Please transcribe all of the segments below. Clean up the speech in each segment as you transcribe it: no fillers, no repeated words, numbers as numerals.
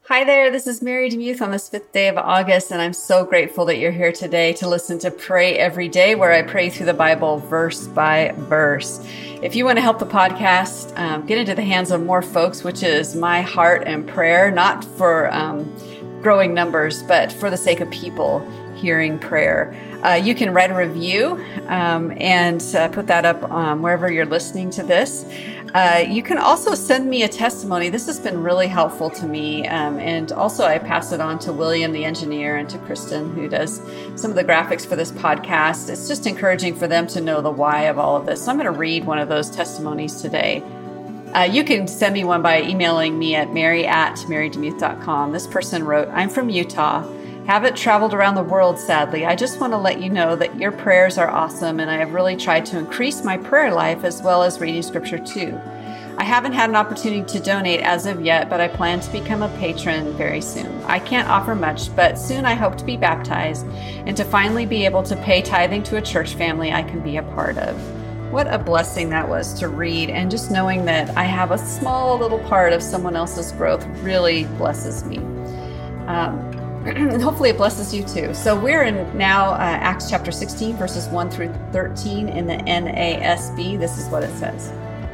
Hi there, this is Mary DeMuth on this 5th day of August, and I'm so grateful that you're here today to listen to Pray Every Day, where I pray through the Bible verse by verse. If you want to help the podcast get into the hands of more folks, which is my heart and prayer, not for growing numbers, but for the sake of people hearing prayer. You can write a review and put that up wherever you're listening to this. You can also send me a testimony. This has been really helpful to me. And also I pass it on to William, the engineer, and to Kristen, who does some of the graphics for this podcast. It's just encouraging for them to know the why of all of this. So I'm going to read one of those testimonies today. You can send me one by emailing me at mary@marydemuth.com. This person wrote, I'm from Utah. Haven't traveled around the world, sadly. I just want to let you know that your prayers are awesome, and I have really tried to increase my prayer life as well as reading scripture too. I haven't had an opportunity to donate as of yet, but I plan to become a patron very soon. I can't offer much, but soon I hope to be baptized and to finally be able to pay tithing to a church family I can be a part of. What a blessing that was to read, and just knowing that I have a small little part of someone else's growth really blesses me. And hopefully it blesses you too. So we're in now Acts chapter 16, verses 1 through 13 in the NASB. This is what it says.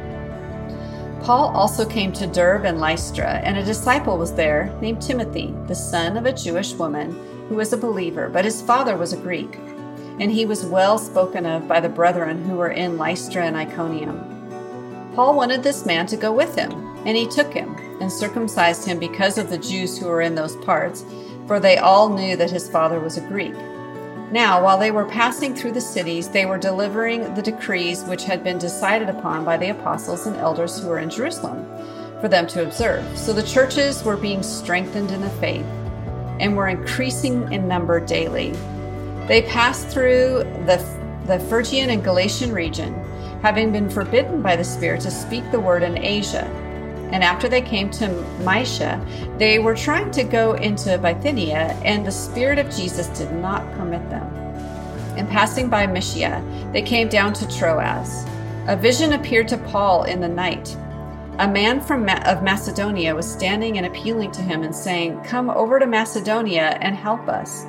Paul also came to Derbe and Lystra, and a disciple was there named Timothy, the son of a Jewish woman who was a believer, but his father was a Greek. And he was well spoken of by the brethren who were in Lystra and Iconium. Paul wanted this man to go with him, and he took him and circumcised him because of the Jews who were in those parts, for they all knew that his father was a Greek. Now, while they were passing through the cities, they were delivering the decrees which had been decided upon by the apostles and elders who were in Jerusalem for them to observe. So the churches were being strengthened in the faith and were increasing in number daily. They passed through the Phrygian and Galatian region, having been forbidden by the Spirit to speak the word in Asia. And after they came to Mysia, they were trying to go into Bithynia, and the Spirit of Jesus did not permit them. And passing by Mysia, they came down to Troas. A vision appeared to Paul in the night. A man of Macedonia was standing and appealing to him and saying, "Come over to Macedonia and help us."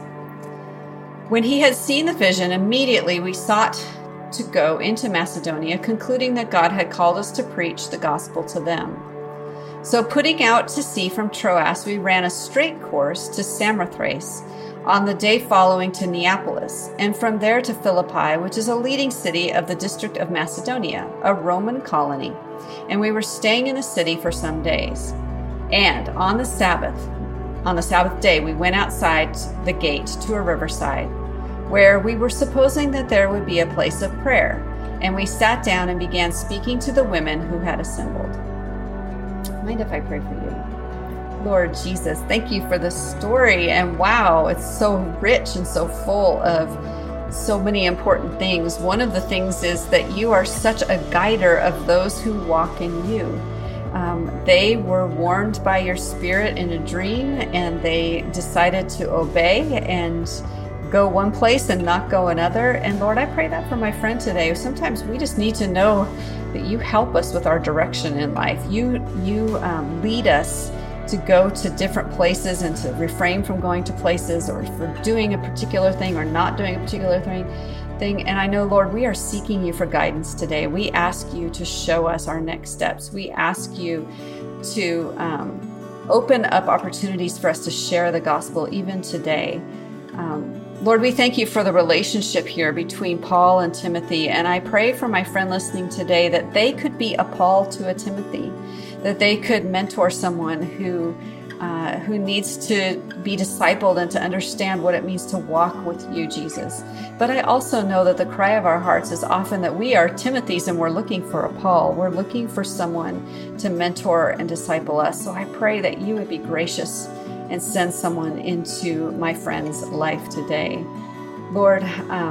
When he had seen the vision, immediately we sought to go into Macedonia, concluding that God had called us to preach the gospel to them. So putting out to sea from Troas, we ran a straight course to Samothrace on the day following to Neapolis, and from there to Philippi, which is a leading city of the district of Macedonia, a Roman colony. And we were staying in the city for some days. And on the Sabbath day, we went outside the gate to a riverside, where we were supposing that there would be a place of prayer. And we sat down and began speaking to the women who had assembled. Mind if I pray for you? Lord Jesus, thank you for this story. And wow, it's so rich and so full of so many important things. One of the things is that you are such a guider of those who walk in you. They were warned by your Spirit in a dream, and they decided to obey and go one place and not go another. And Lord, I pray that for my friend today. Sometimes we just need to know that you help us with our direction in life. You lead us to go to different places and to refrain from going to places, or for doing a particular thing or not doing a particular thing. And I know, Lord, we are seeking you for guidance today. We ask you to show us our next steps. We ask you to open up opportunities for us to share the gospel even today. Lord, we thank you for the relationship here between Paul and Timothy. And I pray for my friend listening today that they could be a Paul to a Timothy, that they could mentor someone who needs to be discipled and to understand what it means to walk with you, Jesus. But I also know that the cry of our hearts is often that we are Timothys and we're looking for a Paul. We're looking for someone to mentor and disciple us. So I pray that you would be gracious and send someone into my friend's life today. Lord,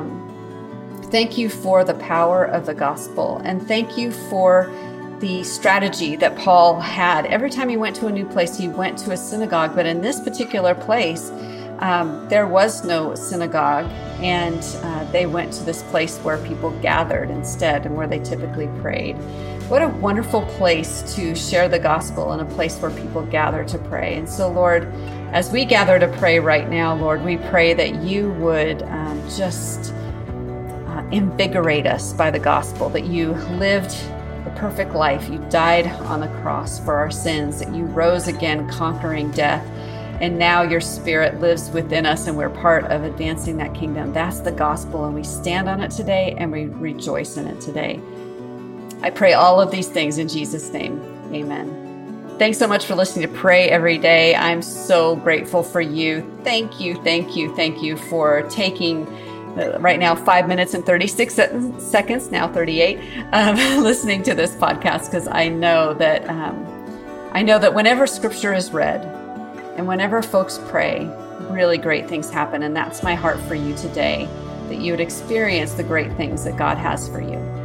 thank you for the power of the gospel, and thank you for the strategy that Paul had. Every time he went to a new place, he went to a synagogue, but in this particular place, there was no synagogue, and they went to this place where people gathered instead and where they typically prayed. What a wonderful place to share the gospel, and a place where people gather to pray. And so, Lord, as we gather to pray right now, Lord, we pray that you would just invigorate us by the gospel, that you lived the perfect life. You died on the cross for our sins, that you rose again, conquering death. And now your Spirit lives within us, and we're part of advancing that kingdom. That's the gospel, and we stand on it today, and we rejoice in it today. I pray all of these things in Jesus' name. Amen. Thanks so much for listening to Pray Every Day. I'm so grateful for you. Thank you for taking right now 5 minutes and 36 seconds, now 38, listening to this podcast, because I know that whenever Scripture is read and whenever folks pray, really great things happen. And that's my heart for you today, that you would experience the great things that God has for you.